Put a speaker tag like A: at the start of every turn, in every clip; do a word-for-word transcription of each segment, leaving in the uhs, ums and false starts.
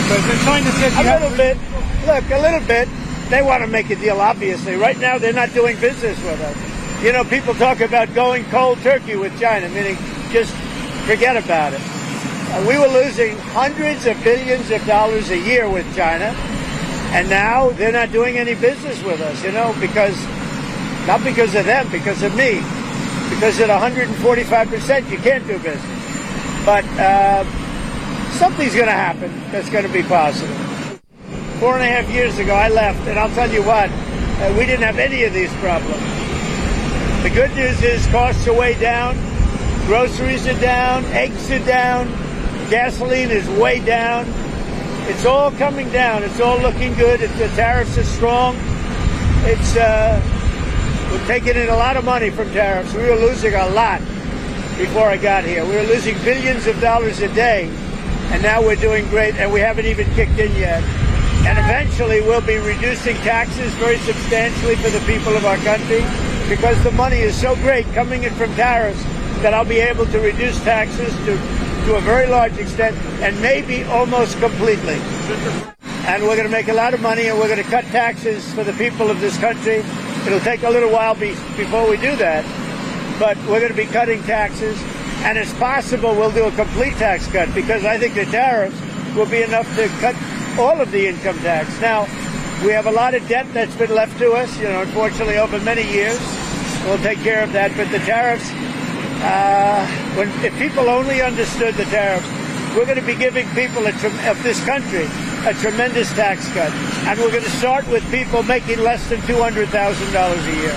A: President. China said you
B: a
A: have
B: little bit. Look, a little bit. They want to make a deal, obviously. Right now, they're not doing business with us. You know, people talk about going cold turkey with China, meaning just forget about it. Uh, we were losing hundreds of billions of dollars a year with China, and now they're not doing any business with us, you know, because, not because of them, because of me. Because at one hundred forty-five percent, you can't do business. But uh, something's going to happen that's going to be positive. Four and a half years ago, I left, and I'll tell you what, uh, we didn't have any of these problems. The good news is costs are way down, groceries are down, eggs are down, gasoline is way down. It's all coming down. It's all looking good. It, the tariffs are strong. It's uh, we're taking in a lot of money from tariffs. We were losing a lot before I got here. We were losing billions of dollars a day, and now we're doing great, and we haven't even kicked in yet. And eventually we'll be reducing taxes very substantially for the people of our country because the money is so great coming in from tariffs that I'll be able to reduce taxes to, to a very large extent and maybe almost completely. And we're going to make a lot of money and we're going to cut taxes for the people of this country. It'll take a little while be, before we do that, but we're going to be cutting taxes. And it's possible we'll do a complete tax cut because I think the tariffs will be enough to cut all of the income tax. Now, we have a lot of debt that's been left to us, you know, unfortunately over many years. We'll take care of that. But the tariffs, uh, when if people only understood the tariffs, we're going to be giving people a tre- of this country a tremendous tax cut. And we're going to start with people making less than two hundred thousand dollars a year.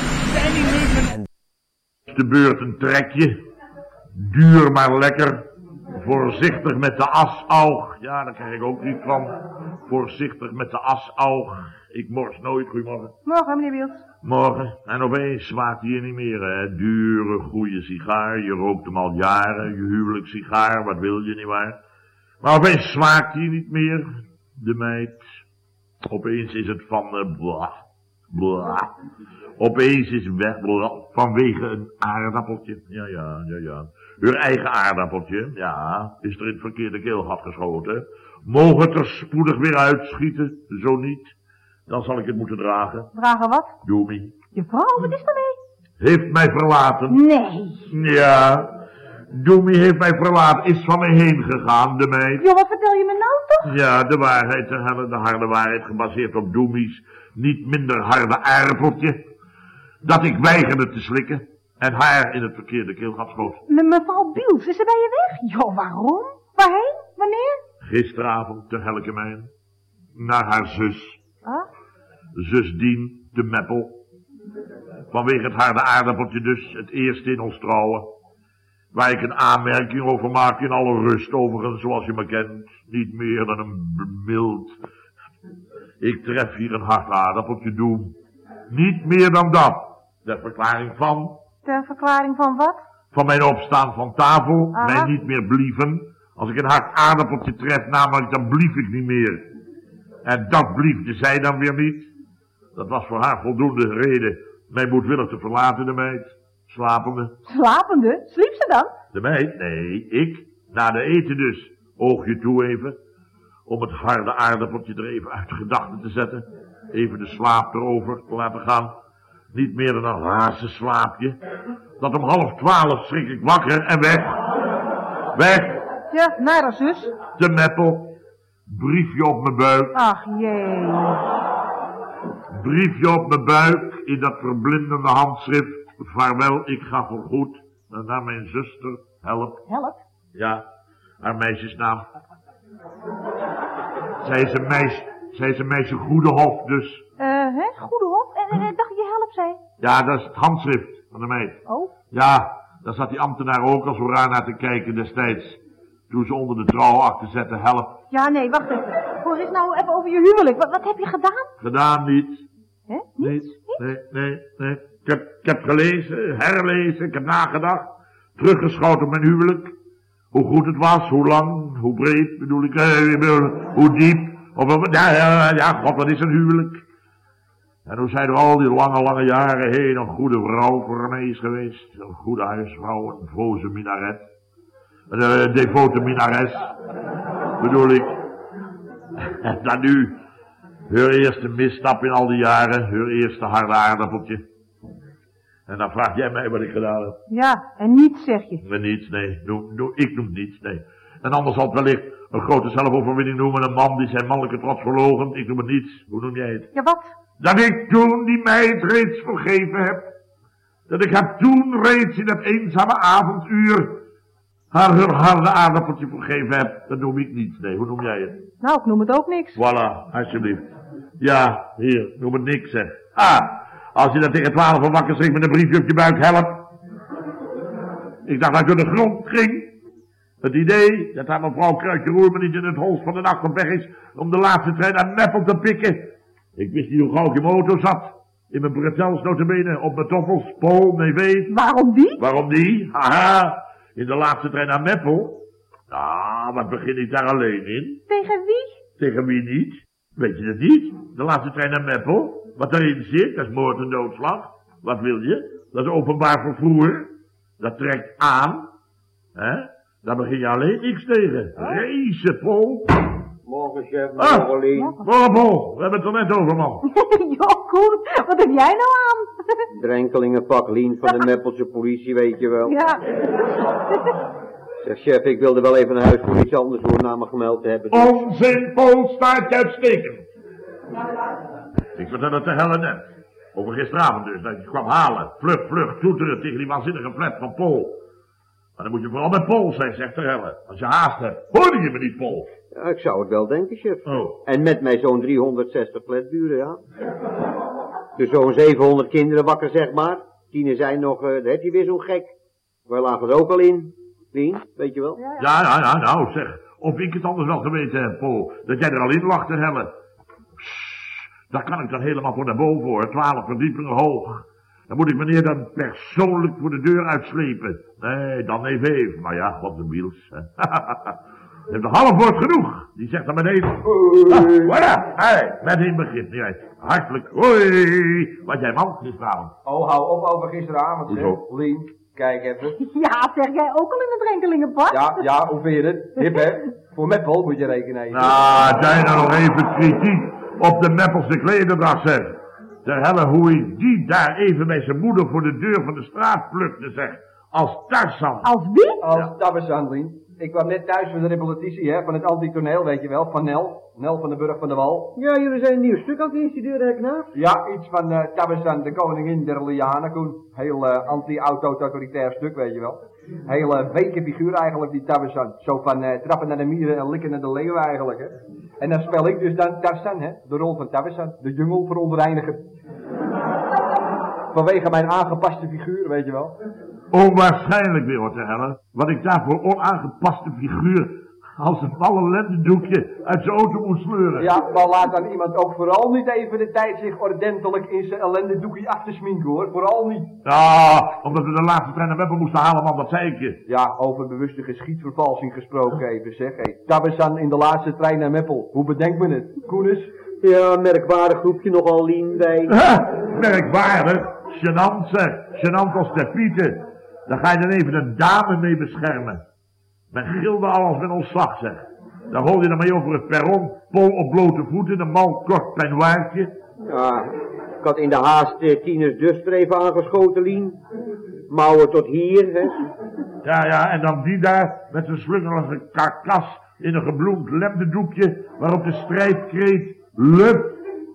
C: De beurt een trekje. Duur maar lekker. Voorzichtig met de asaug. Ja, daar krijg ik ook niet van. Voorzichtig met de asaug. Ik mors nooit. Goedemorgen.
D: Morgen, meneer Wiels.
C: Morgen. En opeens smaakt hij niet meer, hè. Dure, goede sigaar. Je rookt hem al jaren. Je huwelijk sigaar. Wat wil je, nietwaar? Maar opeens smaakt hij niet meer. De meid. Opeens is het van... Uh, blah, blah. Opeens is het weg. Blah, vanwege een aardappeltje. Ja, ja, ja, ja. Uw eigen aardappeltje, ja, is er in het verkeerde keelgat geschoten. Mogen het er spoedig weer uitschieten, zo niet, dan zal ik het moeten dragen.
D: Dragen wat?
C: Doemie.
D: Je vrouw, wat is er mee?
C: Heeft mij verlaten.
D: Nee.
C: Ja, Doemie heeft mij verlaten, is van mij heen gegaan, de meid.
D: Jo, wat vertel je me nou toch?
C: Ja, de waarheid, de harde waarheid, gebaseerd op Doemies niet minder harde aardappeltje, dat ik weigerde te slikken. En haar in het verkeerde keelgat schoot.
D: Me mevrouw Biels, is ze bij je weg? Jo, waarom? Waarheen? Wanneer?
C: Gisteravond te Helkemijn. Naar haar zus.
D: Ah?
C: Zus Dien te Meppel. Vanwege het harde aardappeltje dus, het eerste in ons trouwen. Waar ik een aanmerking over maak in alle rust overigens, zoals je me kent. Niet meer dan een mild. Ik tref hier een hard aardappeltje doen. Niet meer dan dat. De verklaring van...
D: Ter verklaring van wat?
C: Van mijn opstaan van tafel,
D: Aha.
C: mij niet meer blieven. Als ik een hard aardappeltje tref, namelijk, dan blief ik niet meer. En dat bliefde zij dan weer niet. Dat was voor haar voldoende reden mij moedwillig te verlaten, de meid. Slapende.
D: Slapende? Sliep ze dan?
C: De meid? Nee, ik. Na de eten dus. Oogje toe even. Om het harde aardappeltje er even uit de gedachten te zetten. Even de slaap erover te laten gaan. Niet meer dan een hazenslaapje. Dat om half twaalf schrik ik wakker en weg. Weg.
D: Ja, naar haar zus.
C: Te Meppel. Briefje op mijn buik.
D: Ach jee.
C: Briefje op mijn buik in dat verblindende handschrift. Vaarwel, ik ga voorgoed naar mijn zuster. Help.
D: Help?
C: Ja, haar meisjesnaam. Zij is een meisje, zij is een meisje Goedehof dus.
D: Eh, uh, hè? Goedehof? En uh, dacht je help, zei?
C: Ja, dat is het handschrift van de meid.
D: Oh?
C: Ja, daar zat die ambtenaar ook als we raar naar te kijken destijds. Toen ze onder de trouwakte zetten, help.
D: Ja, nee, wacht even. Hoor eens nou even over je huwelijk. Wat, wat heb je gedaan?
C: Gedaan niet.
D: Hè? Niets?
C: Niet? Nee, nee, nee. Ik heb, ik heb gelezen, herlezen, ik heb nagedacht. Teruggeschouwd op mijn huwelijk. Hoe goed het was, hoe lang, hoe breed, bedoel ik, eh, hoe diep. Of, ja, ja, ja, god, wat is een huwelijk? En hoe zij er al die lange, lange jaren heen een goede vrouw voor mij is geweest. Een goede huisvrouw, een voze minaret. Een uh, devote minares, bedoel ik. En dan nu, haar eerste misstap in al die jaren, haar eerste harde aardappeltje. En dan vraag jij mij wat ik gedaan heb.
D: Ja, en niets zeg je.
C: Maar niets, nee. Noem, noem, ik noem niets, nee. En anders zal het wellicht een grote zelfoverwinning noemen, een man die zijn mannelijke trots verloochent. Ik noem het niets. Hoe noem jij het?
D: Ja, wat?
C: Dat ik toen die meid reeds vergeven heb. Dat ik haar toen reeds in dat eenzame avonduur haar haar harde aardappeltje vergeven heb. Dat noem ik niets, nee. Hoe noem jij het?
D: Nou, ik noem het ook niks.
C: Voilà, alsjeblieft. Ja, hier, noem het niks, zeg. Ah, als je dat tegen twaalf van wakker schrikt met een briefje op je buik, help. Ik dacht dat ik door de grond ging. Het idee dat haar mevrouw Kruidje Roerman niet in het holst van de nacht op weg is om de laatste trein naar Meppel te pikken. Ik wist niet hoe gauw ik in mijn auto zat. In mijn bretels notabene, op mijn toffels, Paul, nee weet.
D: Waarom die?
C: Waarom die? Haha, in de laatste trein naar Meppel. Nou, wat begin ik daar alleen in?
D: Tegen wie?
C: Tegen wie niet? Weet je het niet? De laatste trein naar Meppel. Wat daarin zit, dat is moord en doodslag. Wat wil je? Dat is openbaar vervoer. Dat trekt aan. Hè? Daar begin je alleen niks tegen. Racen, Paul.
A: Morgen, chef,
C: Ah,
A: morgen, Lien.
C: morgen, Paul. We hebben het er net over, man.
D: Joh, Koen, wat heb jij nou aan?
A: Drenkelingenpak, Lien van de Meppelse politie, weet je wel.
D: Ja.
A: Zeg, chef, ik wilde wel even naar huis voor iets anders hoor, na me gemeld te hebben. Dus-
C: Onzin, Paul, staat je uitstekend. Ik vertel het de helle net. Over gisteravond dus, dat je kwam halen. Vlug, vlug, toeteren tegen die waanzinnige flat van Paul. Maar dan moet je vooral met Paul zijn, zegt de helle. Als je haast hebt, hoorde je me niet, Paul.
A: Ja, ik zou het wel denken, chef.
C: Oh.
A: En met mij zo'n driehonderdzestig flatburen, ja. Dus zo'n zevenhonderd kinderen wakker, zeg maar. Tien zijn nog, uh, daar heb je weer zo'n gek. Wij lagen er ook al in. Lien, weet je wel?
D: Ja, ja.
C: Ja, ja, ja, nou zeg. Of ik het anders wel geweten heb, Paul. Dat jij er al in lag te hellen. Pssst, daar kan ik dan helemaal voor naar boven hoor. Twaalf verdiepingen hoog. Dan moet ik meneer dan persoonlijk voor de deur uitslepen. Nee, dan even even. Maar ja, wat de wiels. Je hebt een half woord genoeg. Die zegt dan beneden. Ah, voilà. Hey, meteen begint. Nee, hartelijk. Hoi. Wat jij man, gisteravond.
E: Oh, hou op over gisteravond, zeg.
C: Hoezo?
E: Lien, kijk even.
D: Ja, zeg jij ook al in de drenkelingenpak?
E: Ja, ja, hoe vind je het? Hip, hè? Voor Meppel moet je rekenen.
C: Nou, zijn er nog even kritiek op de Meppelse klederdracht, zeg. Ter helle hoe hij die daar even bij zijn moeder voor de deur van de straat plukte, zeg. Als Tarzan.
D: Als wie?
E: Als Tabbezan, Lien. Ik kwam net thuis van de repetitie, hè, van het antitoneel, weet je wel, van Nel. Nel van de Burg van de Wal.
A: Ja, jullie zijn een nieuw stuk aan het instuderen, hè, knaap?
E: Ja, iets van uh, Tabbezan, de koningin der Lianen, Koen. Heel uh, anti-auto-totalitair stuk, weet je wel. Heel uh, weke figuur eigenlijk, die Tabbezan. Zo van uh, trappen naar de mieren en likken naar de leeuwen eigenlijk, hè. En dan speel ik dus dan Tarzan, hè. De rol van Tabbezan, de jungle verontreiniger. Vanwege mijn aangepaste figuur, weet je wel.
C: Onwaarschijnlijk weer, hoor, te helle. Wat ik daar voor onaangepaste figuur als een malle lendendoekje uit zijn auto moet sleuren.
E: Ja, maar laat dan iemand ook vooral niet even de tijd zich ordentelijk in zijn ellende doekie af te sminken, hoor. Vooral niet.
C: Ja, omdat we de laatste trein naar Meppel moesten halen, man, wat zei ik je?
E: Ja, over bewuste geschiedvervalsing gesproken even, zeg. Hey, Tabbezan in de laatste trein naar Meppel. Hoe bedenkt men het? Koenis?
A: Ja, merkwaardig groepje nogal, Lien, bij.
C: Ha, merkwaardig. Genant, zeg. Genant als de pieten. Daar ga je dan even een dame mee beschermen. Men gilde al als men ontslag, zeg. Dan rol je dan mee over het perron, pol op blote voeten, een mal kort peignoirtje.
A: Ja, ik had in de haast eh, Tines Duster even aangeschoten, Lien. Mouwen tot hier, hè.
C: Ja, ja, en dan die daar met zijn slungelige karkas in een gebloemd lemdendoekje, waarop de strijdkreet Lup.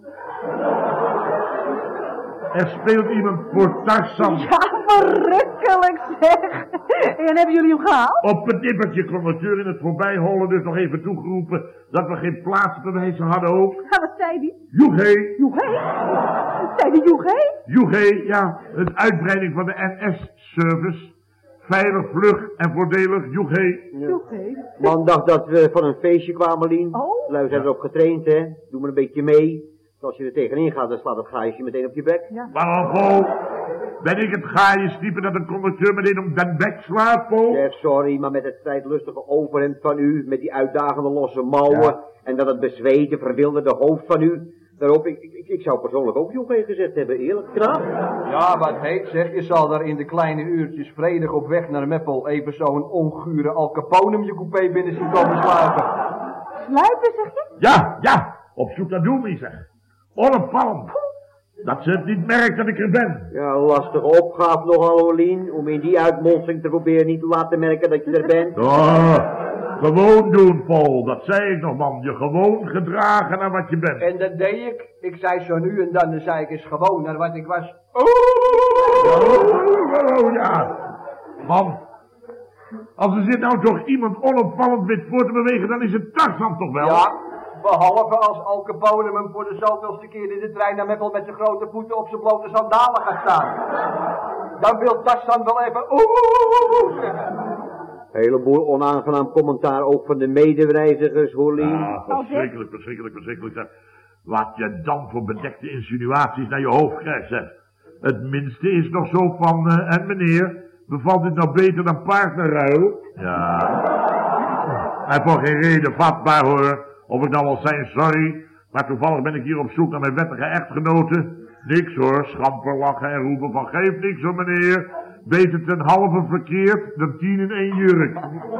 C: Er speelt iemand voor Tarzan.
D: Ja, verrukkelijk zeg. En hebben jullie hem gehaald?
C: Op het nippertje conducteur in het voorbijhollen dus nog even toegeroepen dat we geen plaatsbewijzen hadden ook.
D: Ja, wat zei die?
C: Joegé,
D: Joegé? Zei die Joegé?
C: Joegé, ja, een uitbreiding van de N S-service. Veilig, vlug en voordelig, Joegé.
D: Joegé?
A: Man dacht dat we van een feestje kwamen, Lien.
D: Oh.
A: Lui zijn erop getraind, hè. Doe maar een beetje mee. Als je er tegenin gaat, dan slaat het gaasje meteen op je bek.
D: Ja.
C: Waarom, Paul? Ben ik het gaaienstiepen dat een conducteur meteen om den bek slaat, Paul?
A: Zeg, sorry, maar met het strijdlustige overhemd van u, met die uitdagende losse mouwen,
E: Ja.
A: en dat het bezweten, verwilderde hoofd van u, daarop, ik, ik, ik zou persoonlijk ook Joegé gezegd hebben, eerlijk, knaap.
E: Ja, wat heet, zeg. Je zal daar in de kleine uurtjes vredig op weg naar Meppel even zo'n ongure Al Capone je coupé binnen zien komen sluipen.
D: Sluipen, zeg je?
C: Ja, ja, op zoek naar Doemie, zeg. Onopvallend. Dat ze het niet merkt dat ik er ben.
A: Ja, lastige opgave nogal, Lien, om in die uitmonsing te proberen niet te laten merken dat je er bent.
C: Oh, gewoon doen, Paul. Dat zei ik nog, man. Je gewoon gedragen naar wat je bent.
E: En dat deed ik. Ik zei zo nu en dan, dan zei ik eens gewoon naar wat ik was.
C: Oh, oh, oh, ja. Man, als er zit nou toch iemand onopvallend wit voor te bewegen, dan is het Tarzan toch wel?
E: Ja, behalve als Al Capone hem voor de zoveelste keer in de trein naar Meppel met zijn grote voeten op zijn blote sandalen gaat staan. Dan wil Tarzan wel even oeh zeggen.
A: Heleboel onaangenaam commentaar ook van de medereizigers, hoor, Lien.
C: Ah, verschrikkelijk, verschrikkelijk, verschrikkelijk. Zeg. Wat je dan voor bedekte insinuaties naar je hoofd krijgt, zeg. Het minste is nog zo van, uh, en meneer, bevalt dit nou beter dan partnerruil? Ja. Hij voor geen reden vatbaar, hoor. Of ik nou wel zijn, sorry. Maar toevallig ben ik hier op zoek naar mijn wettige echtgenote. Niks, hoor. Schamper lachen en roepen van, geef niks, hoor, meneer. Beter ten halve verkeerd dan tien in één jurk.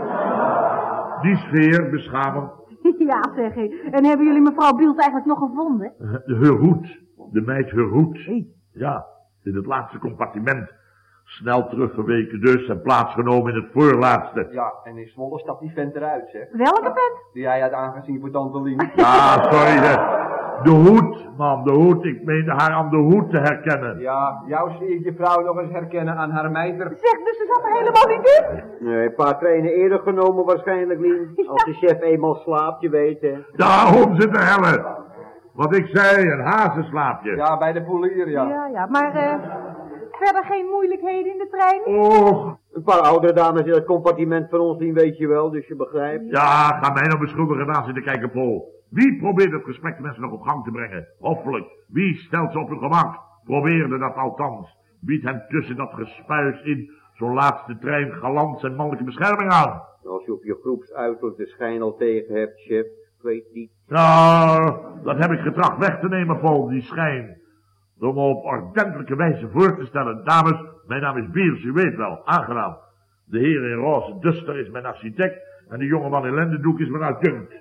C: Die sfeer, beschamend.
D: Ja, zeg ik. En hebben jullie mevrouw Bielt eigenlijk nog gevonden?
C: Haar hoed. De meid haar hoed. Ja, in het laatste compartiment. Snel teruggeweken dus en plaatsgenomen in het voorlaatste.
E: Ja, en in Zwolle stapt die vent eruit, zeg.
D: Welke vent?
E: Die hij had aangezien voor Tante Lien.
C: Ja, sorry, hè. De hoed, man, de hoed. Ik meende haar aan de hoed te herkennen.
E: Ja, jou zie ik je vrouw nog eens herkennen aan haar mijter.
D: Zeg, dus ze zat er helemaal niet in?
A: Nee, een paar treinen eerder genomen waarschijnlijk, Lien. Als de chef eenmaal slaapt, je weet, hè.
C: Daarom zit de helle. Wat ik zei, een hazenslaapje.
E: Ja, bij de polier, ja.
D: Ja, ja, maar eh, verder geen moeilijkheden in de trein?
C: Och,
A: Een paar oudere dames in het compartiment van ons, Lien, weet je wel, dus je begrijpt.
C: ja, ga mij nou beschuldigen aan zitten kijken, Paul. Wie probeert het gesprek de mensen nog op gang te brengen? Hoffelijk. Wie stelt ze op hun gemak? Probeerde dat althans. Biedt hen tussen dat gespuis in zo'n laatste trein galant zijn mannelijke bescherming aan.
A: Als je op je groepsuiterlijk de schijn al tegen hebt, chef, ik weet niet.
C: Nou, dat heb ik getracht weg te nemen, Paul, die schijn. Door me op ordentelijke wijze voor te stellen. Dames, mijn naam is Biers, u weet wel, aangenaam. De heer in roze duster is mijn architect en de jongeman in lendendoek is mijn adjunct.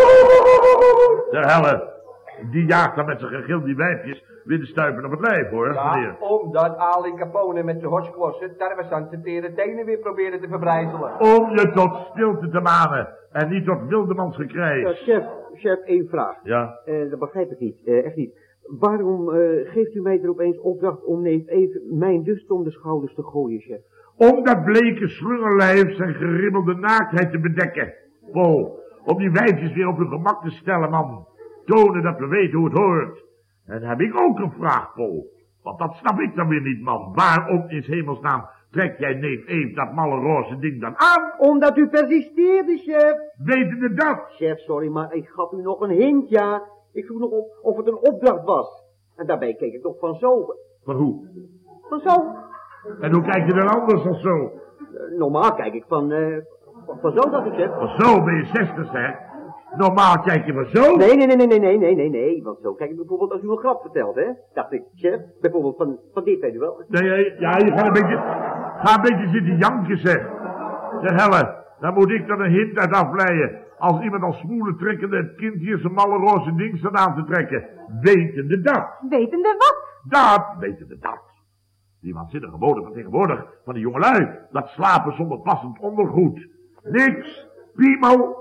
C: Ter helle, die jaagt dan met zijn gegil die wijfjes weer de stuipen op het lijf, hoor, meneer.
E: Ja, omdat Ali Capone met zijn horsklossen Tarzan zijn tere tenen weer probeerde te verbrijzelen.
C: Om je tot stilte te manen en niet tot wildemans
A: Ja,
C: gekrijs.
A: chef, chef, één vraag.
C: Ja,
A: Eh, dat begrijp ik niet, eh, echt niet. Waarom eh, geeft u mij er opeens opdracht om neef even mijn dust om de schouders te gooien, chef?
C: om dat bleke slungerlijf zijn geribbelde naaktheid te bedekken. Paul, om die wijfjes weer op hun gemak te stellen, man. Tonen dat we weten hoe het hoort. En dan heb ik ook een vraag, Paul. Want dat snap ik dan weer niet, man. Waarom in 's hemelsnaam trek jij neef Eef dat malle roze ding dan aan?
A: Omdat u persisteerde, chef.
C: Wetende dat?
A: Chef, sorry, maar ik gaf u nog een hint, ja. Ik vroeg nog of, of het een opdracht was. En daarbij keek ik toch van zo.
C: Van hoe?
A: Van zo.
C: En hoe kijk je dan anders dan zo?
A: Uh, normaal kijk ik van, eh, van, van zo, dacht ik, chef.
C: Van zo ben je zestig, zeg. Normaal kijk je van zo.
A: Nee, nee, nee, nee, nee, nee, nee, nee, nee. Want zo kijk ik bijvoorbeeld als u een grap vertelt, hè. Dacht ik, chef. Bijvoorbeeld van, van dit, weet u wel.
C: Nee, nee, ja, je gaat een beetje, ga een beetje zitten janken, zeg. Zeg, Helle, daar moet ik dan een hint uit afleiden. Als iemand als smoelen trekkende het kind hier zijn malle roze ding staat aan te trekken. Wetende dat.
D: Wetende wat?
C: Dat, wetende dat. Die waanzinnige woorden van tegenwoordig, van die jongelui. Dat slapen zonder passend ondergoed. Niks. Piemel.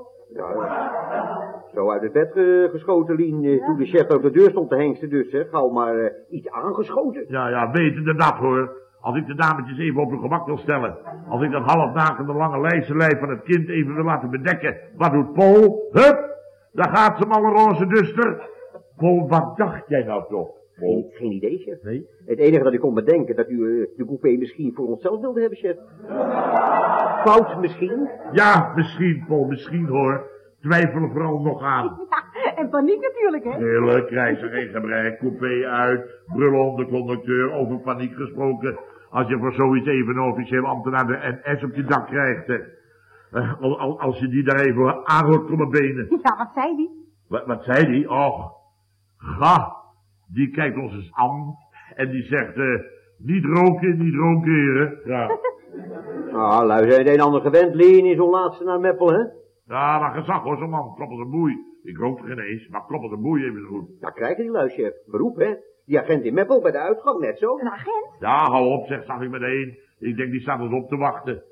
A: Ja, zo uit het bed uh, geschoten, Lien, uh, toen de chef op de deur stond te hengsten, dus, hè. Gauw maar uh, iets aangeschoten.
C: Ja, ja, wetende dat, hoor. Als ik de dametjes even op hun gemak wil stellen. Als ik dat halfnakende lange lijzenlijf van het kind even wil laten bedekken. Wat doet Paul? Hup, daar gaat ze malle roze duster. Paul, wat dacht jij nou toch?
A: Geen, geen idee, chef.
C: Nee?
A: Het enige dat ik kon bedenken, dat u uh, de coupé misschien voor onszelf wilde hebben, chef. Fout misschien?
C: Ja, misschien, Paul, misschien, hoor. Twijfel er vooral nog aan.
D: Ja, en paniek natuurlijk, hè?
C: Heerlijk, krijg er geen gebrek, coupé uit, brullen om de conducteur, over paniek gesproken. Als je voor zoiets even een officieel ambtenaar de N S op je dak krijgt, hè. Uh, al, als je die daar even aanhoort komen benen.
D: Ja, wat zei die?
C: Wat, wat zei die? Och, ga, die kijkt ons eens aan en die zegt, uh, niet roken, niet ronkeren. Ja.
A: Ah, lui zijn het een en ander gewend, Lien, in zo'n laatste naar Meppel, hè?
C: Ja, maar gezag hoor, zo'n man. Klop als een boei. Ik rookte geen eens, maar klop als een boei even zo goed.
A: Nou, krijgen die lui, chef. Beroep, hè? Die agent in Meppel bij de uitgang, net zo.
D: Een agent?
C: Ja, hou op, zeg, zag ik meteen. Ik denk, die staat ons op te wachten.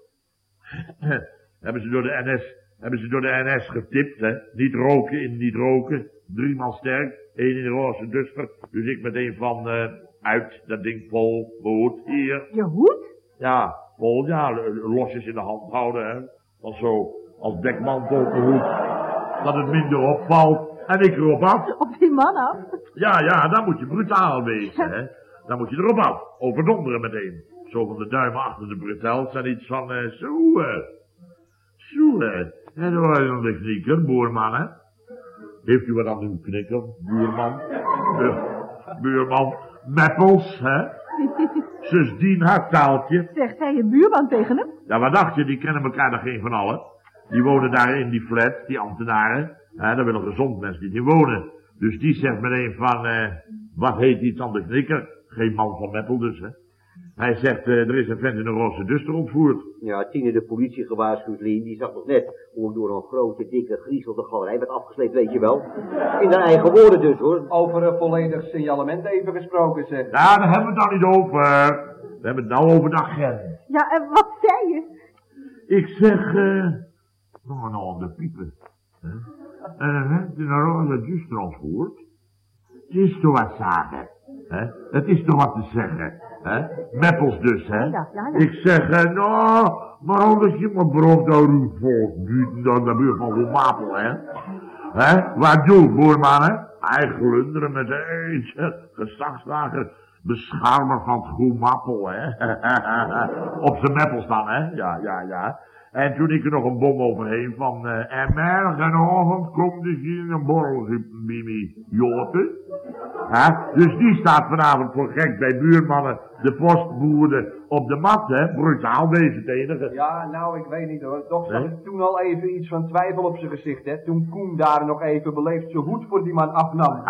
C: hebben ze door de N S, hebben ze door de N S getipt, hè? Niet roken in, niet roken. Drie man sterk, één in de roze duster. Dus ik meteen van, uh, uit, dat ding vol, behoed, hier.
D: Je hoed?
C: Ja, vol, ja, losjes in de hand houden, hè. Als zo, als dekmantel op de hoed. Dat het minder opvalt. En ik erop af.
D: Op die man af?
C: Ja, ja, dan moet je brutaal wezen, hè. Dan moet je erop af. Overdonderen meteen. Zo van de duimen achter de bretels en iets van, eh, uh, zo, eh. Zo, eh. En dan was dan de knikker, boerman, hè. Heeft u wat aan uw knikker, buurman? Uh, buurman, Meppels, hè. Zusdien haar taaltje.
D: Zegt zij je buurman tegen hem?
C: Ja, wat dacht je, die kennen elkaar nog geen van allen. Die wonen daar in die flat, die ambtenaren. Ja, daar willen gezond mensen die niet wonen. Dus die zegt meteen van, eh, wat heet iets aan de knikker? Geen man van Meppel dus, hè. Hij zegt, uh, er is een vent in een roze duster ontvoerd.
A: Ja, Tine de politie gewaarschuwd, Lien, die zag nog net hoe door een grote, dikke, griezelde galerij werd afgesleept, weet je wel. In haar eigen woorden dus, hoor.
E: Over een volledig signalement even gesproken, zeg.
C: Ja, daar hebben we het nou niet over. We hebben het nou over de agent.
D: Ja, en wat zei je?
C: Ik zeg, eh, uh, nou, nou, aan de piepen. Huh? En een vent in een roze duster ontvoerd. Het is toch wat zaken. Hè? Het is toch wat te zeggen, hè? Meppels dus, hè?
D: Ja, ja, ja.
C: Ik zeg, uh, nou, maar anders je maar brood door uw volk buiten dan de buurt van Roemapel, hè? Hè? Wat doe, boerman, hè? Hij glunderen met eentje, gezagsdrager, beschermer van het Roemapel, hè? Op zijn Meppels dan, hè? Ja, ja, ja. En toen ik er nog een bom overheen van, uh, en morgenavond komt dus hier een borrel, Mimi Joten. Hè? Dus die staat vanavond voor gek bij buurmannen, de postboeren, op de mat, hè? Brutaal wezen het enige.
E: Ja, nou, ik weet niet hoor. Toch zag ik toen al even iets van twijfel op zijn gezicht, hè. Toen Koen daar nog even beleefd zijn hoed voor die man afnam.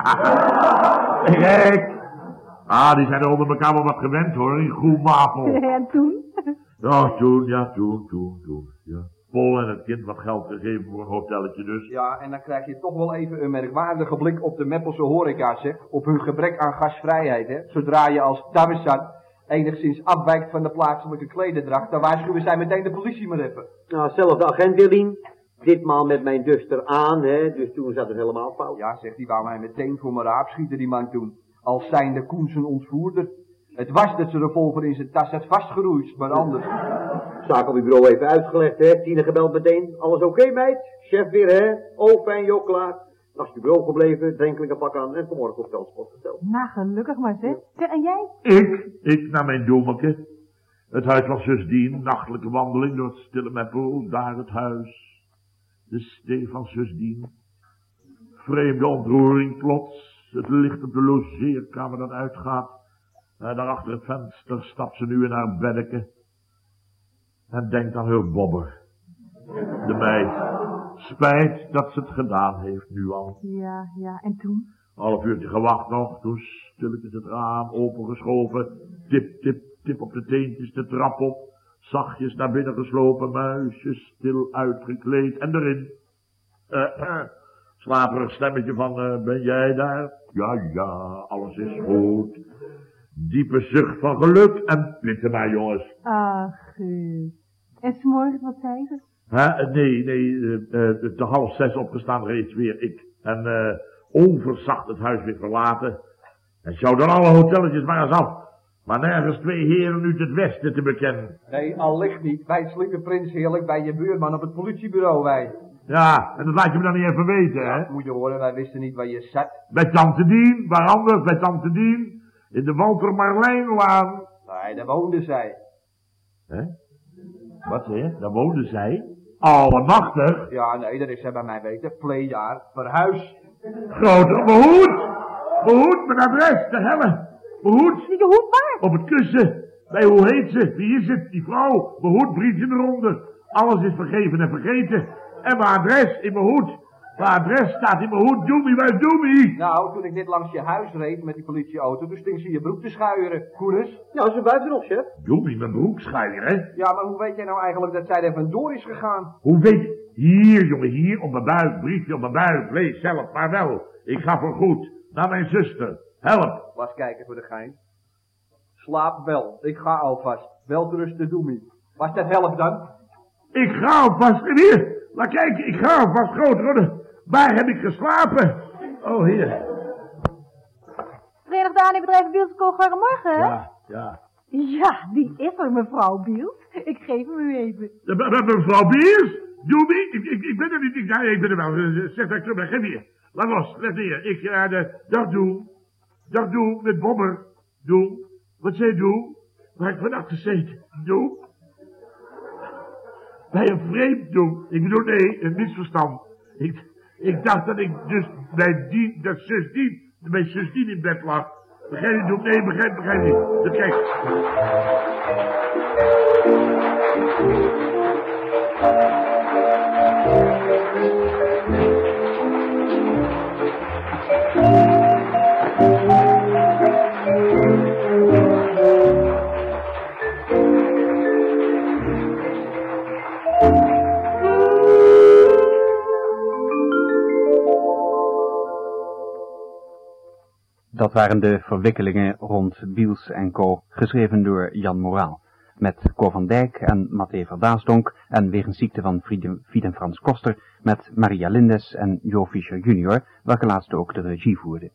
C: Kijk! Ah, die zijn er onder elkaar wel wat gewend hoor, in Groenwapel.
D: En toen?
C: Ja, toen, ja, toen, toen, toen, ja. Paul en het kind wat geld gegeven voor een hotelletje dus.
E: Ja, en dan krijg je toch wel even een merkwaardige blik op de Meppelse horeca, zeg. Op hun gebrek aan gastvrijheid, hè. Zodra je als Tarzan enigszins afwijkt van de plaatselijke klederdracht, dan waarschuwen zij meteen de politie maar even.
A: Nou, zelfde agent, Lien. Ditmaal met mijn duster aan, hè. Dus toen zat het helemaal fout.
E: Ja, zegt, die wou mij meteen voor me raap schieten, die man toen. Als zijnde Koen zijn ontvoerder. Het was dat ze revolver in zijn tas had vastgeroeid, maar anders.
A: Zaak op uw bureau even uitgelegd, hè. Tine gebeld meteen. Alles oké, okay, meid? Chef weer, hè? Oh, fijn, joh, klaar. Naast je bureau gebleven, drenkelingen pak aan en vanmorgen op transport gesteld.
D: Nou, gelukkig maar, zeg. Zeg, en jij?
C: Ik, ik naar mijn dommeke. Het huis van Zusdien, nachtelijke wandeling door het stille Meppel, daar het huis. De stee van Zusdien. Vreemde ontroering plots. Het licht op de logeerkamer dat uitgaat. En daar achter het venster stapt ze nu in haar beddeke. En denkt aan haar bobber. De meid. Spijt dat ze het gedaan heeft, nu al.
D: Ja, ja, en toen?
C: Half uurtje gewacht nog, toen stilletjes het raam opengeschoven. Tip, tip, tip op de teentjes de trap op. Zachtjes naar binnen geslopen, muisjes stil uitgekleed en erin. Uh, uh, slaperig stemmetje van, uh, ben jij daar? Ja, ja, alles is goed. Diepe zucht van geluk en pitten maar, jongens.
D: Ach, Guus. En 's morgens wat zei ze?
C: Hè? Nee, nee, uh, uh, te half zes opgestaan reeds weer ik. En uh, overzacht het huis weer verlaten. En zou dan alle hotelletjes maar eens af. Maar nergens twee heren uit het westen te bekennen.
E: Nee, allicht niet. Wij sliepen prins heerlijk bij je buurman op het politiebureau, wij.
C: Ja, en dat laat je me dan niet even weten,
E: Ja,
C: hè?
E: moet je horen, wij wisten niet waar je zat.
C: Bij Tante Dien, waar anders, bij Tante Dien. In de Walter Marlijnlaan.
E: Nee, daar woonde zij.
C: Hè? Wat zeg je? Daar woonde zij? Allemachtig.
E: Ja, nee, dat is zij bij mij weten. Pleejaar, verhuis.
C: Groter behoed. Behoed, mijn adres, de helle. Behoed.
D: Je hoed waar?
C: Op het kussen. Bij hoe heet ze? Wie is het? Die vrouw. Behoed, briefje eronder. Alles is vergeven en vergeten. En mijn adres in mijn hoed. Mijn adres staat in mijn hoed. Doemie, waar doemie?
E: Nou, toen ik net langs je huis reed met die politieauto, toen sting ze je broek te schuieren. Koenus?
A: Nou, ze buiten nog, chef.
C: Doemie, mijn broek schuier, hè?
E: Ja, maar hoe weet jij nou eigenlijk dat zij er vandoor is gegaan?
C: Hoe weet je? Hier, jongen, hier op mijn buik, briefje op mijn buik. Lees zelf, maar wel. Ik ga voor goed naar mijn zuster. Help.
E: Laat kijken voor de gein. Slaap wel, ik ga alvast. Welterusten, doe me. Was dat helft dan?
C: Ik ga alvast, hier. Laat kijken, ik ga alvast groot worden. Waar heb ik geslapen? Oh, hier.
D: Verenigde Aanneembedrijven Biels, goedemorgen.
C: Ja, ja.
D: Ja, die is er, mevrouw Biels. Ik geef hem u even.
C: Ja, me- me- Mevrouw Biers? Doe me? Ik, ik, ik ben er niet. Ik, ja, ik ben er wel. Eh, Zeg dat terug. Geef hier. Laat los. Let neer. Ik ga uh, de... Dag Doe. Dag Doe. Met Bobber. Doe. Wat zei Doe? Waar ik vannacht gezeten. Doe. Bij een vreemd Doe. Ik bedoel, nee, een misverstand. Ik, ik dacht dat ik dus bij die, dat zus Dien, bij zus Dien in bed lag. Begrijp je, Doe? Nee, begrijp, begrijp niet. Dus kijk.
F: Dat waren de verwikkelingen rond Biels en Co, geschreven door Jan Moraal. Met Cor van Dijk en Matthé Verdaasdonk en wegens ziekte van Fiet en Frans Koster met Maria Lindes en Jo Fischer junior, welke laatste ook de regie voerde.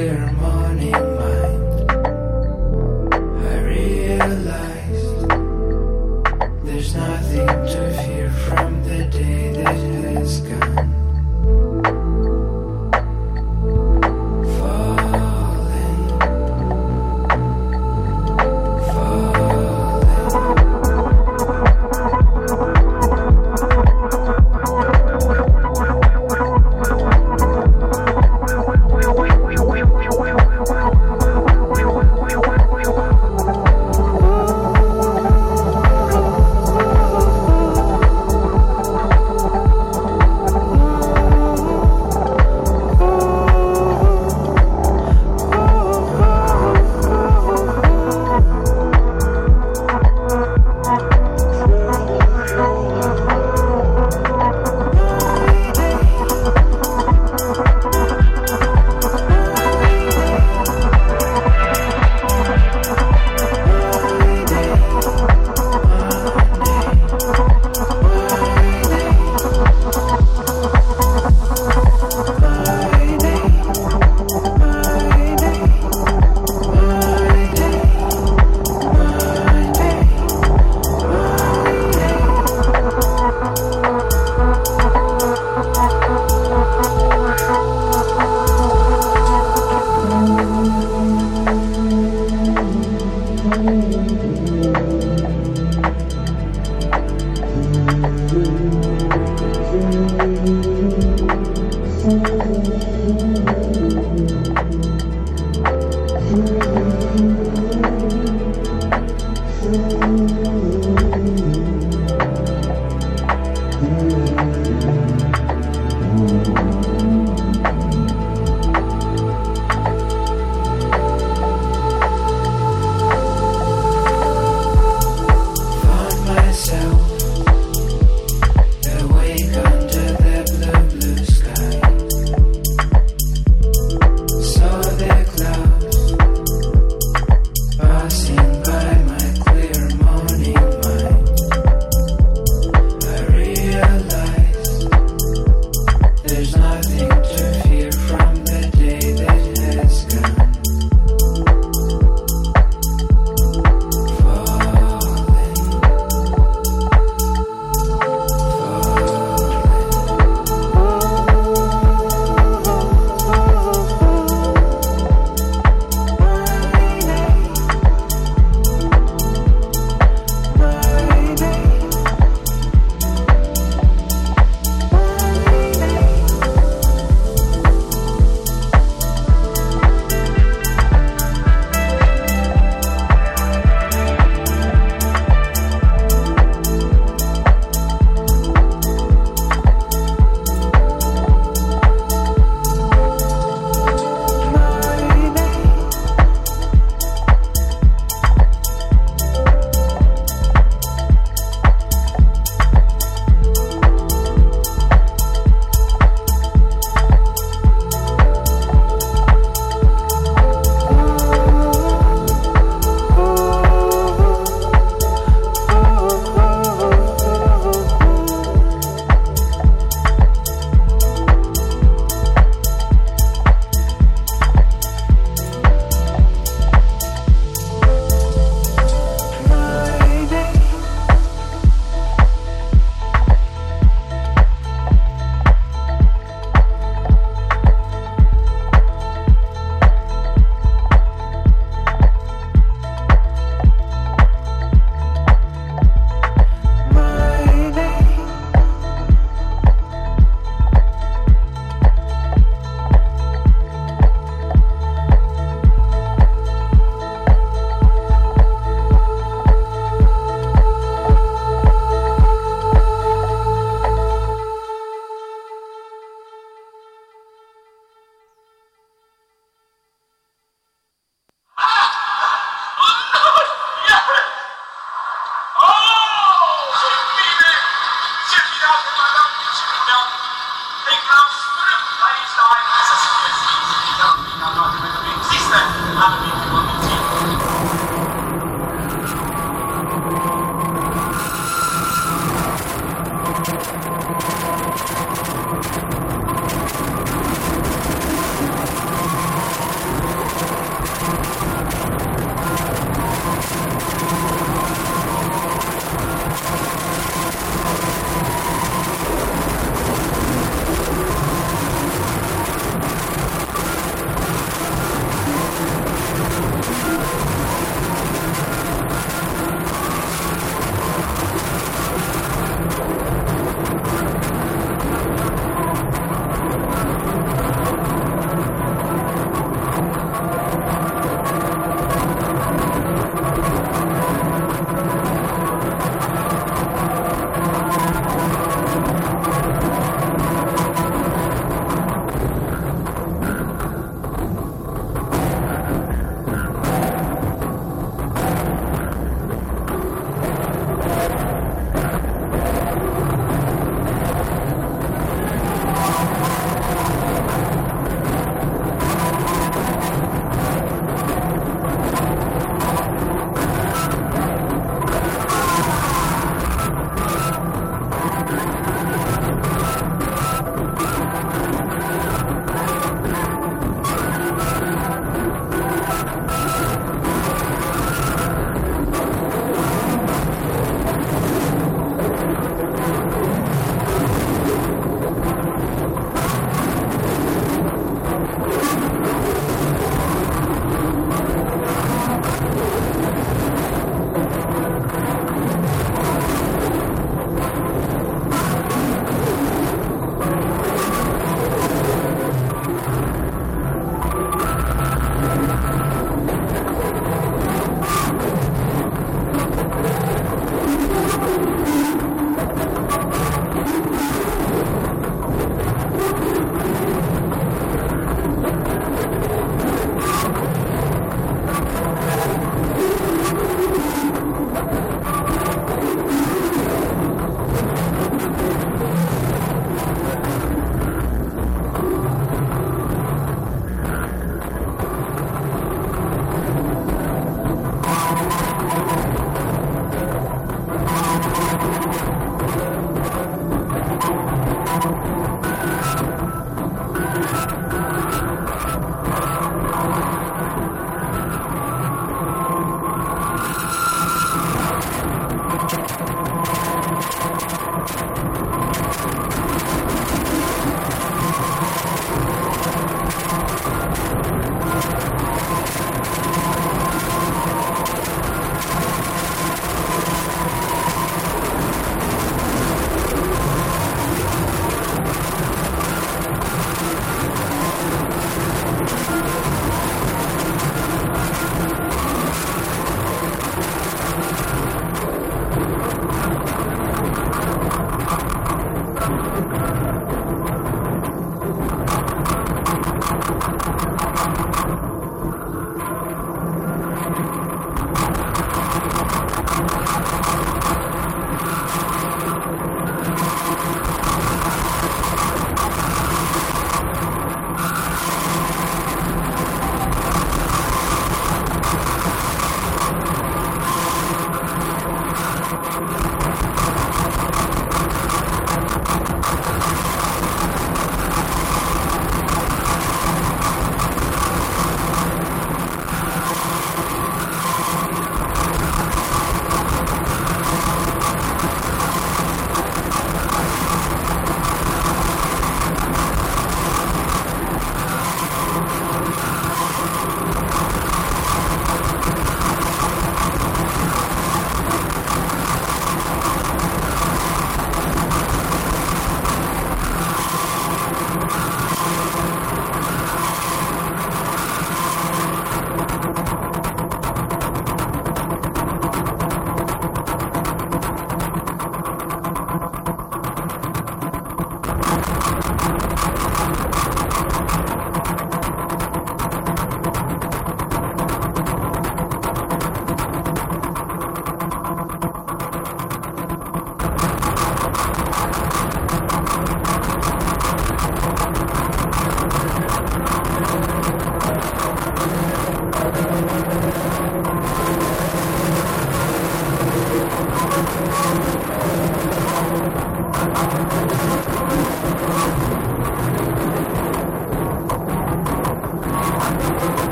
G: clear morning mind, I realized there's nothing to fear from the day that has gone.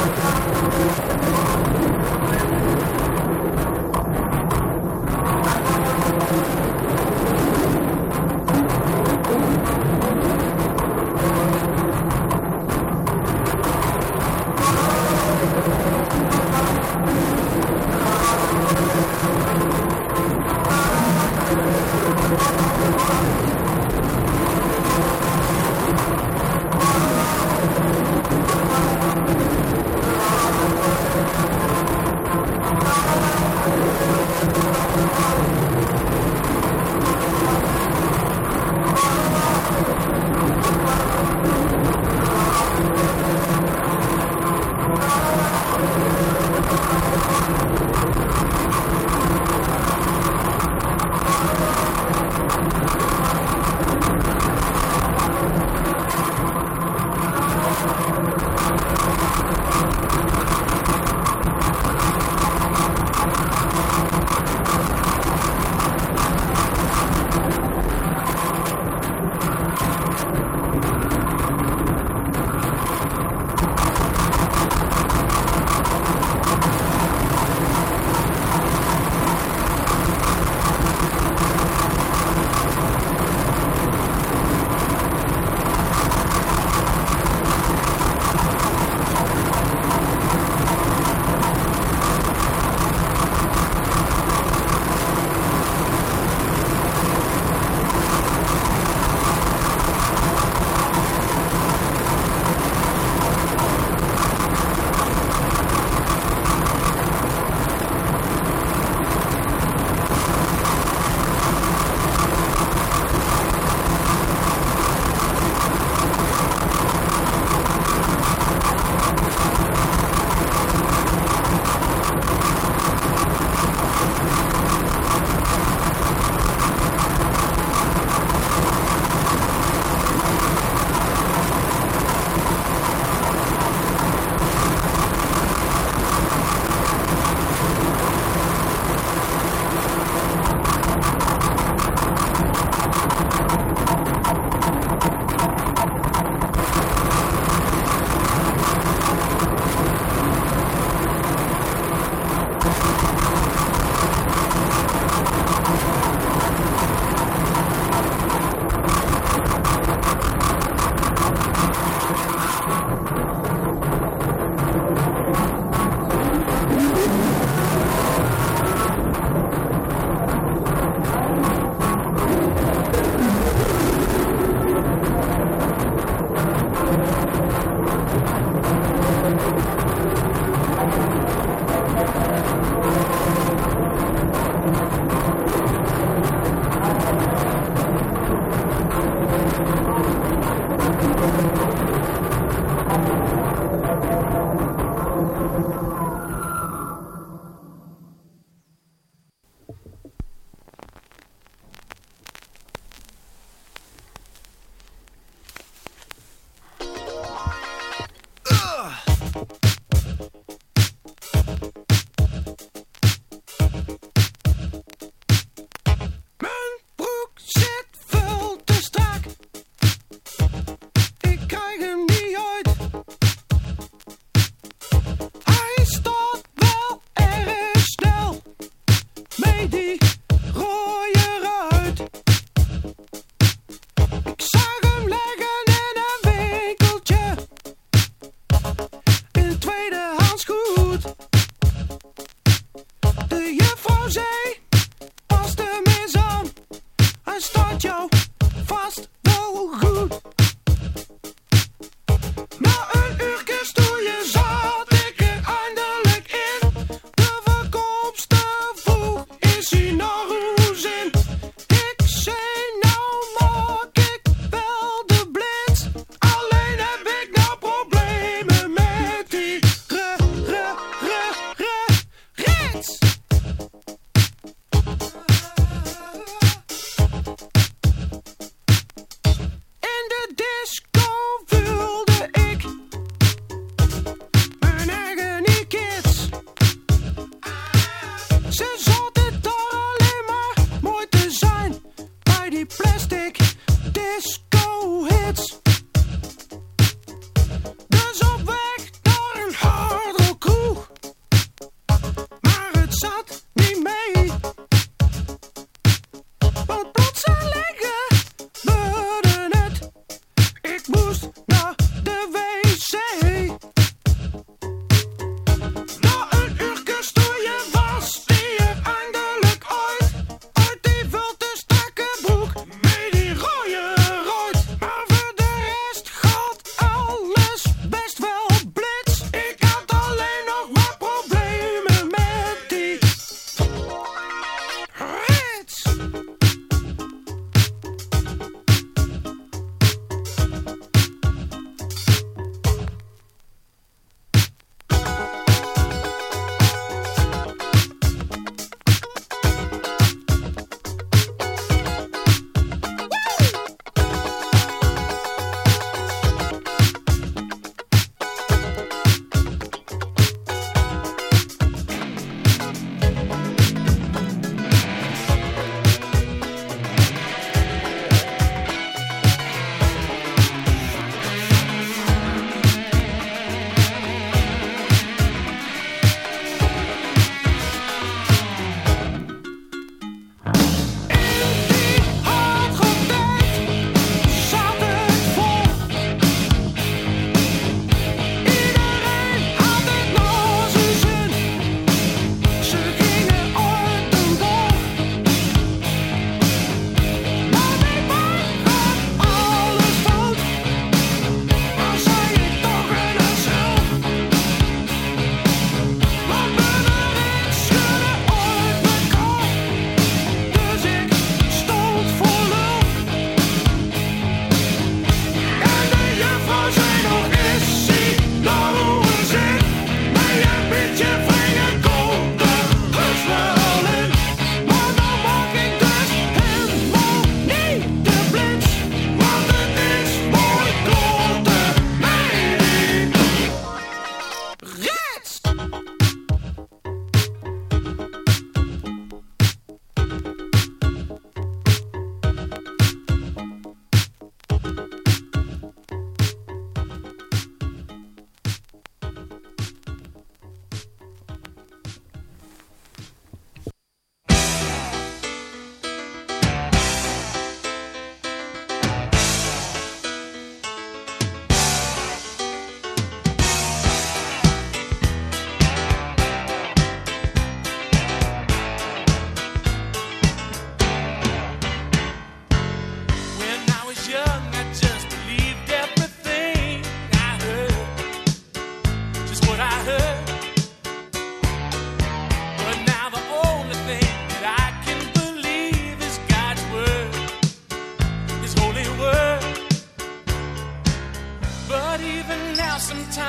G: Thank you.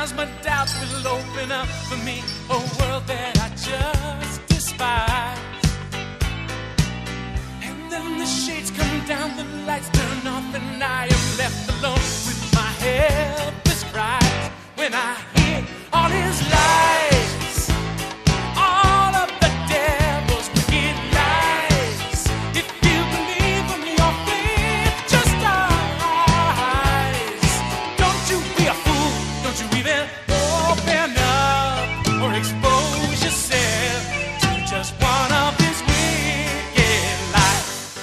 G: Sometimes my doubts will open up for me a world that I just despise. And then the shades come down, the lights turn off, and I am left alone with my helpless cries. When I hear all his lies, all of the devil's wicked lies. If you believe in your faith just dies. Don't you be a fool, don't you even open up or expose yourself to just one of his wicked lies.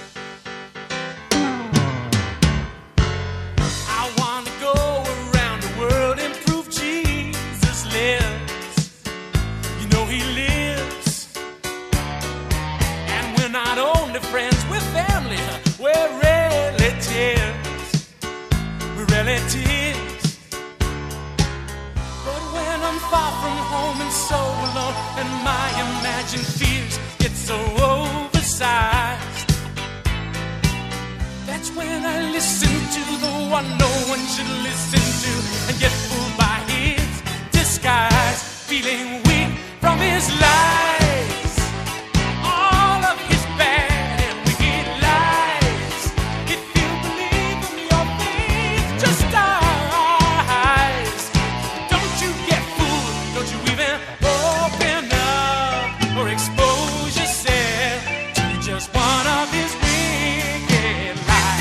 G: I wanna go around the world and prove Jesus lives. You know he lives. And we're not only friends, we're family, we're relatives. We're relatives. But when I'm far from home and so alone, and my imagined fears get so oversized, that's when I listen to the one no one should listen to and get fooled by his disguise, feeling weak from his lies, all of his bad and wicked lies. If you believe in your faith just dies. Don't you get fooled, don't you even open up or expose yourself to just one of his wicked lies.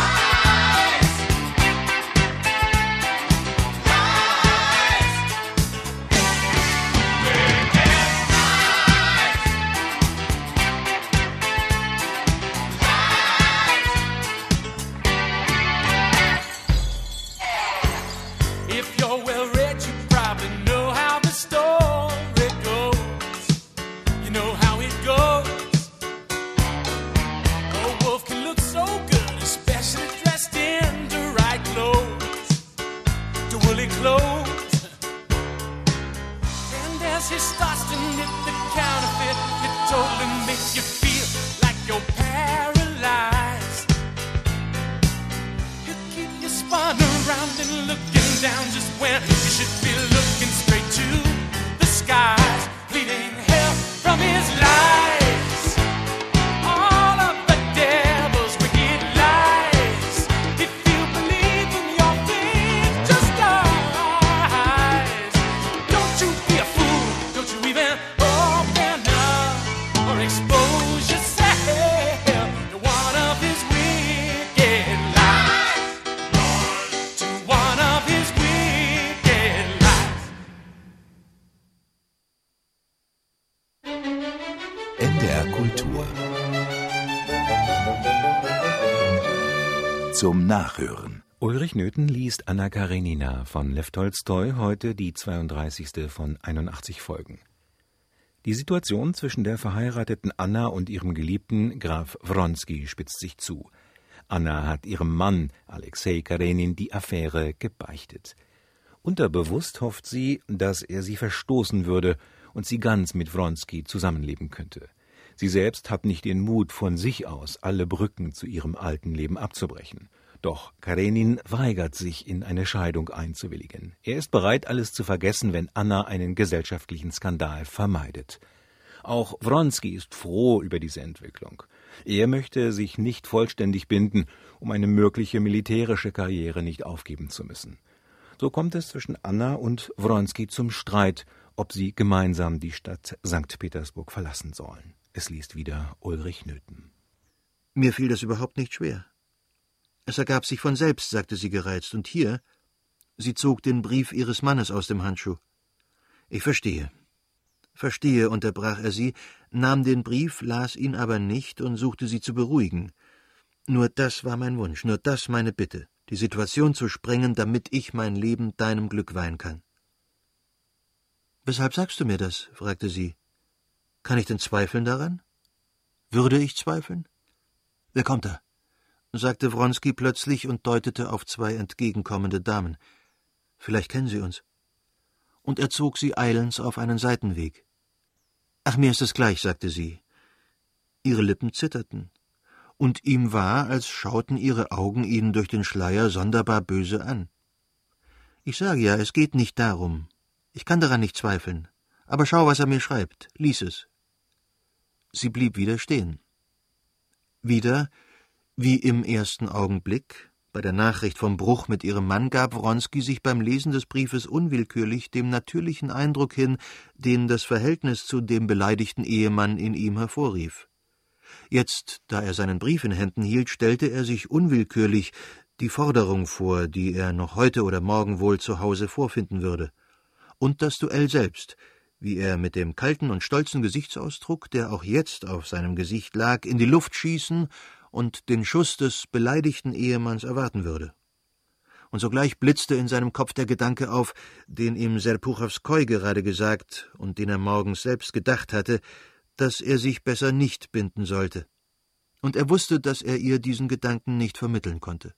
G: If you're well read, you probably know how the story goes. You know how it goes. A wolf can look so good, especially dressed in the right clothes, the woolly clothes. And as he starts to knit the counterfeit, it totally makes you feel like you're paralyzed. You keep you spun around and looking down just when you should be looking straight to the skies, pleading help from his lies, all of the devil's wicked lies. If you believe in your faith just dies. Don't you be a fool, don't you even open up or expose yourself to one of his wicked lies, to one of his wicked lies.
H: N D R Kultur. Zum Nachhören.
I: Ulrich Nöthen liest Anna Karenina von Lew Tolstoi, heute die zweiunddreißigste von einundachtzig Folgen. Die Situation zwischen der verheirateten Anna und ihrem Geliebten Graf Wronski spitzt sich zu. Anna hat ihrem Mann, Alexei Karenin, die Affäre gebeichtet. Unterbewusst hofft sie, dass er sie verstoßen würde und sie ganz mit Wronski zusammenleben könnte. Sie selbst hat nicht den Mut, von sich aus alle Brücken zu ihrem alten Leben abzubrechen. Doch Karenin weigert sich, in eine Scheidung einzuwilligen. Er ist bereit, alles zu vergessen, wenn Anna einen gesellschaftlichen Skandal vermeidet. Auch Wronski ist froh über diese Entwicklung. Er möchte sich nicht vollständig binden, um eine mögliche militärische Karriere nicht aufgeben zu müssen. So kommt es zwischen Anna und Wronski zum Streit, ob sie gemeinsam die Stadt Sankt Petersburg verlassen sollen. Es liest wieder Ulrich Nöthen.
J: Mir fiel das überhaupt nicht schwer. Es ergab sich von selbst, sagte sie gereizt. Und hier, sie zog den Brief ihres Mannes aus dem Handschuh. Ich verstehe. Verstehe, unterbrach er sie, nahm den Brief, las ihn aber nicht und suchte sie zu beruhigen. Nur das war mein Wunsch, nur das meine Bitte, die Situation zu sprengen, damit ich mein Leben deinem Glück weihen kann. »Weshalb sagst du mir das?« fragte sie. »Kann ich denn zweifeln daran? Würde ich zweifeln?« »Wer kommt da?« sagte Wronski plötzlich und deutete auf zwei entgegenkommende Damen. »Vielleicht kennen sie uns.« Und er zog sie eilends auf einen Seitenweg. »Ach, mir ist es gleich«, sagte sie. Ihre Lippen zitterten, und ihm war, als schauten ihre Augen ihn durch den Schleier sonderbar böse an. Ich sage ja, es geht nicht darum. Ich kann daran nicht zweifeln. Aber schau, was er mir schreibt. Lies es. Sie blieb wieder stehen. Wieder, wie im ersten Augenblick, bei der Nachricht vom Bruch mit ihrem Mann, gab Wronski sich beim Lesen des Briefes unwillkürlich dem natürlichen Eindruck hin, den das Verhältnis zu dem beleidigten Ehemann in ihm hervorrief. Jetzt, da er seinen Brief in Händen hielt, stellte er sich unwillkürlich die Forderung vor, die er noch heute oder morgen wohl zu Hause vorfinden würde. Und das Duell selbst, wie er mit dem kalten und stolzen Gesichtsausdruck, der auch jetzt auf seinem Gesicht lag, in die Luft schießen und den Schuss des beleidigten Ehemanns erwarten würde. Und sogleich blitzte in seinem Kopf der Gedanke auf, den ihm Serpuchowskoi gerade gesagt und den er morgens selbst gedacht hatte, dass er sich besser nicht binden sollte. Und er wusste, dass er ihr diesen Gedanken nicht vermitteln konnte.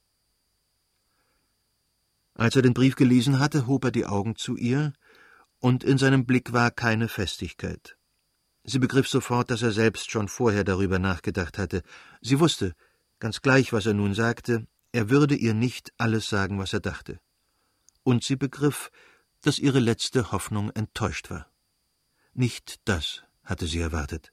J: Als er den Brief gelesen hatte, hob er die Augen zu ihr, und in seinem Blick war keine Festigkeit. Sie begriff sofort, dass er selbst schon vorher darüber nachgedacht hatte. Sie wusste, ganz gleich, was er nun sagte, er würde ihr nicht alles sagen, was er dachte. Und sie begriff, dass ihre letzte Hoffnung enttäuscht war. Nicht das hatte sie erwartet.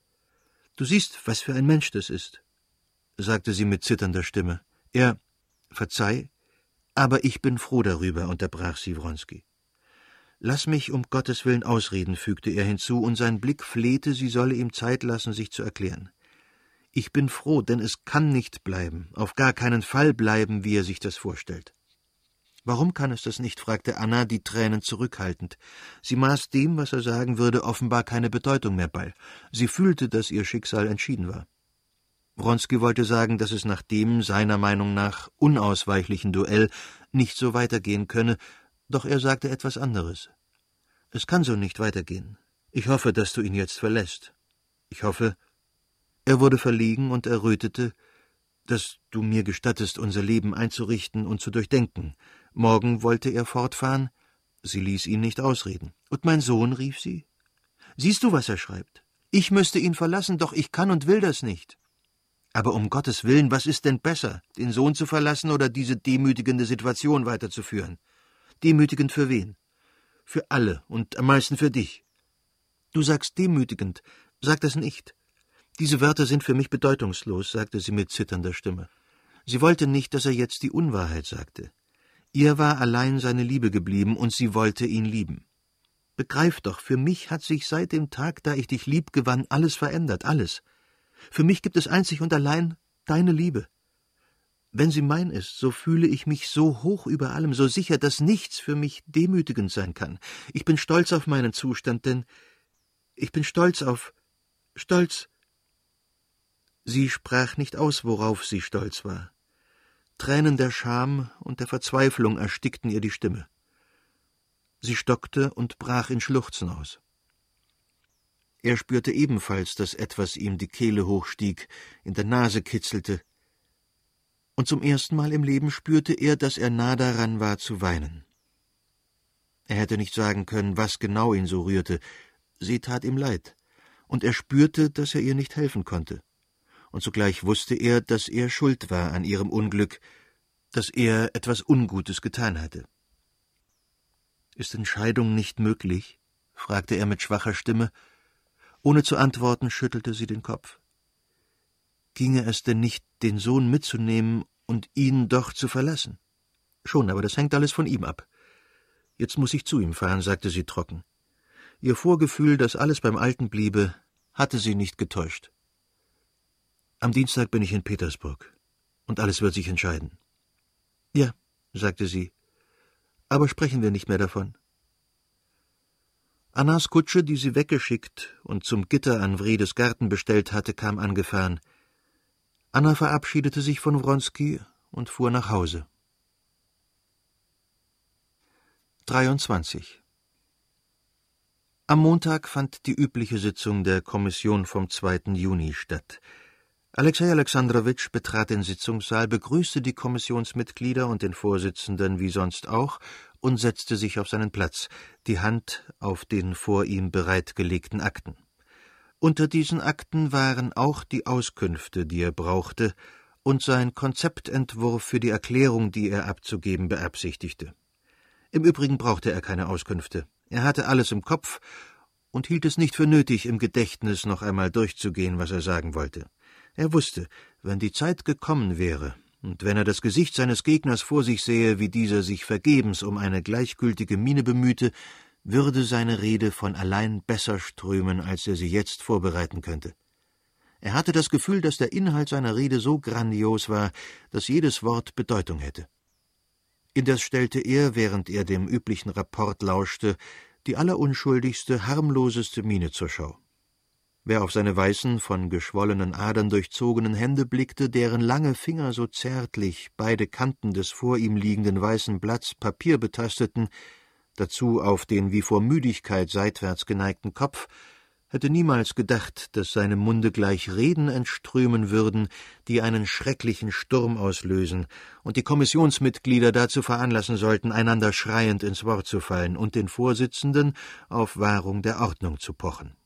J: »Du siehst, was für ein Mensch das ist«, sagte sie mit zitternder Stimme. »Er, verzeih, aber ich bin froh darüber«, unterbrach sie Wronski. »Lass mich um Gottes Willen ausreden«, fügte er hinzu, und sein Blick flehte, sie solle ihm Zeit lassen, sich zu erklären. »Ich bin froh, denn es kann nicht bleiben, auf gar keinen Fall bleiben, wie er sich das vorstellt.« »Warum kann es das nicht?« fragte Anna, die Tränen zurückhaltend. Sie maß dem, was er sagen würde, offenbar keine Bedeutung mehr bei. Sie fühlte, dass ihr Schicksal entschieden war. Wronski wollte sagen, dass es nach dem, seiner Meinung nach, unausweichlichen Duell nicht so weitergehen könne, doch er sagte etwas anderes. »Es kann so nicht weitergehen. Ich hoffe, dass du ihn jetzt verlässt. Ich hoffe...« Er wurde verlegen und errötete, »dass du mir gestattest, unser Leben einzurichten und zu durchdenken. Morgen wollte er fortfahren.« Sie ließ ihn nicht ausreden. »Und mein Sohn«, rief sie. »Siehst du, was er schreibt? Ich müsste ihn verlassen, doch ich kann und will das nicht.« »Aber um Gottes Willen, was ist denn besser, den Sohn zu verlassen oder diese demütigende Situation weiterzuführen? Demütigend für wen? Für alle und am meisten für dich. Du sagst demütigend, sag das nicht. Diese Wörter sind für mich bedeutungslos«, sagte sie mit zitternder Stimme. Sie wollte nicht, dass er jetzt die Unwahrheit sagte. Ihr war allein seine Liebe geblieben, und sie wollte ihn lieben. Begreif doch, für mich hat sich seit dem Tag, da ich dich lieb gewann, alles verändert, alles. Für mich gibt es einzig und allein deine Liebe. Wenn sie mein ist, so fühle ich mich so hoch über allem, so sicher, dass nichts für mich demütigend sein kann. Ich bin stolz auf meinen Zustand, denn ich bin stolz auf... stolz... Sie sprach nicht aus, worauf sie stolz war. Tränen der Scham und der Verzweiflung erstickten ihr die Stimme. Sie stockte und brach in Schluchzen aus. Er spürte ebenfalls, dass etwas ihm die Kehle hochstieg, in der Nase kitzelte. Und zum ersten Mal im Leben spürte er, dass er nah daran war zu weinen. Er hätte nicht sagen können, was genau ihn so rührte. Sie tat ihm leid, und er spürte, dass er ihr nicht helfen konnte. Und zugleich wusste er, dass er schuld war an ihrem Unglück, dass er etwas Ungutes getan hatte. »Ist Entscheidung nicht möglich?« fragte er mit schwacher Stimme. Ohne zu antworten, schüttelte sie den Kopf. »Ginge es denn nicht, den Sohn mitzunehmen und ihn doch zu verlassen?« »Schon, aber das hängt alles von ihm ab. Jetzt muss ich zu ihm fahren«, sagte sie trocken. Ihr Vorgefühl, dass alles beim Alten bliebe, hatte sie nicht getäuscht. »Am Dienstag bin ich in Petersburg, und alles wird sich entscheiden.« »Ja«, sagte sie, »aber sprechen wir nicht mehr davon.« Annas Kutsche, die sie weggeschickt und zum Gitter an Wredes Garten bestellt hatte, kam angefahren. Anna verabschiedete sich von Wronski und fuhr nach Hause. dreiundzwanzig. Am Montag fand die übliche Sitzung der Kommission vom zweiten Juni statt. Alexei Alexandrowitsch betrat den Sitzungssaal, begrüßte die Kommissionsmitglieder und den Vorsitzenden wie sonst auch und setzte sich auf seinen Platz, die Hand auf den vor ihm bereitgelegten Akten. Unter diesen Akten waren auch die Auskünfte, die er brauchte, und sein Konzeptentwurf für die Erklärung, die er abzugeben beabsichtigte. Im Übrigen brauchte er keine Auskünfte. Er hatte alles im Kopf und hielt es nicht für nötig, im Gedächtnis noch einmal durchzugehen, was er sagen wollte. Er wusste, wenn die Zeit gekommen wäre, und wenn er das Gesicht seines Gegners vor sich sähe, wie dieser sich vergebens um eine gleichgültige Miene bemühte, würde seine Rede von allein besser strömen, als er sie jetzt vorbereiten könnte. Er hatte das Gefühl, dass der Inhalt seiner Rede so grandios war, dass jedes Wort Bedeutung hätte. Indes stellte er, während er dem üblichen Rapport lauschte, die allerunschuldigste, harmloseste Miene zur Schau. Wer auf seine weißen, von geschwollenen Adern durchzogenen Hände blickte, deren lange Finger so zärtlich beide Kanten des vor ihm liegenden weißen Blatts Papier betasteten, dazu auf den wie vor Müdigkeit seitwärts geneigten Kopf, hätte niemals gedacht, dass seinem Munde gleich Reden entströmen würden, die einen schrecklichen Sturm auslösen und die Kommissionsmitglieder dazu veranlassen sollten, einander schreiend ins Wort zu fallen und den Vorsitzenden auf Wahrung der Ordnung zu pochen.